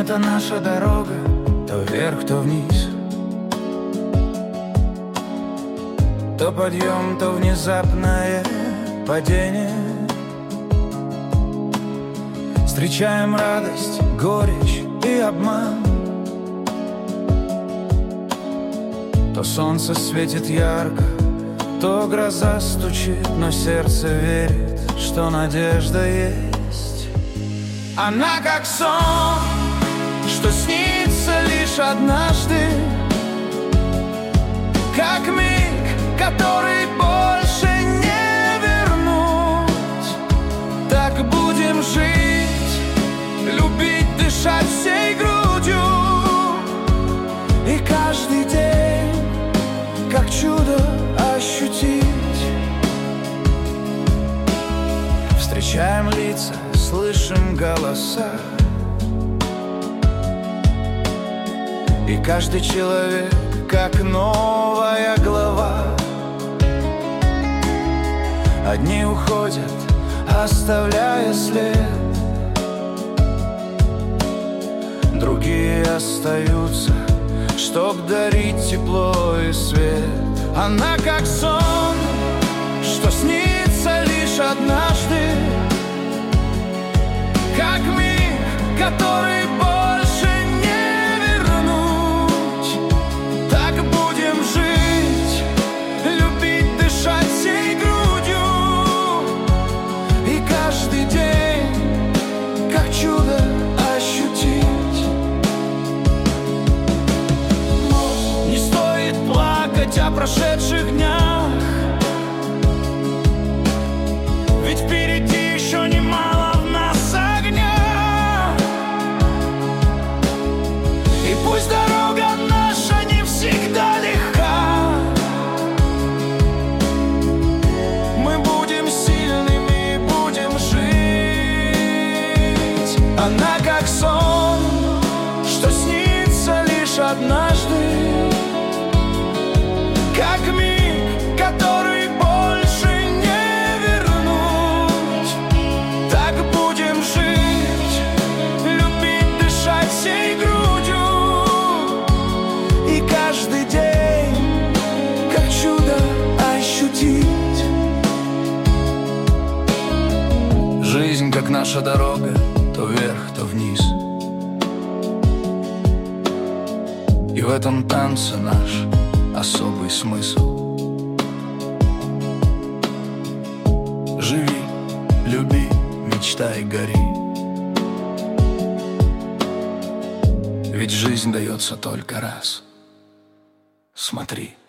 это наша дорога, то вверх, то вниз, то подъем, то внезапное падение. Встречаем радость, горечь и обман. То солнце светит ярко, то гроза стучит, но сердце верит, что надежда есть. Она как сон, что снится лишь однажды, как миг, который больше не вернуть. Так будем жить, любить, дышать всей грудью, и каждый день как чудо ощутить. Встречаем лица, слышим голоса, и каждый человек как новая глава. Одни уходят, оставляя след, другие остаются, чтоб дарить тепло и свет. Она как сон, что снится лишь однажды, как миг, который больше не вернуть. Так будем жить, любить, дышать всей грудью, и каждый день как чудо ощутить. Не стоит плакать о прошедших днях, ведь впереди еще немало в нас огня. И пусть дорога наша не всегда легка, мы будем сильными и будем жить. Она как сон, что снится лишь однажды, как миг, который больше не вернуть. Так будем жить, любить, дышать всей грудью, и каждый день как чудо ощутить. Жизнь как наша дорога, то вверх, то вниз, и в этом танце наш особый смысл. Живи, люби, мечтай, гори, ведь жизнь дается только раз. Смотри.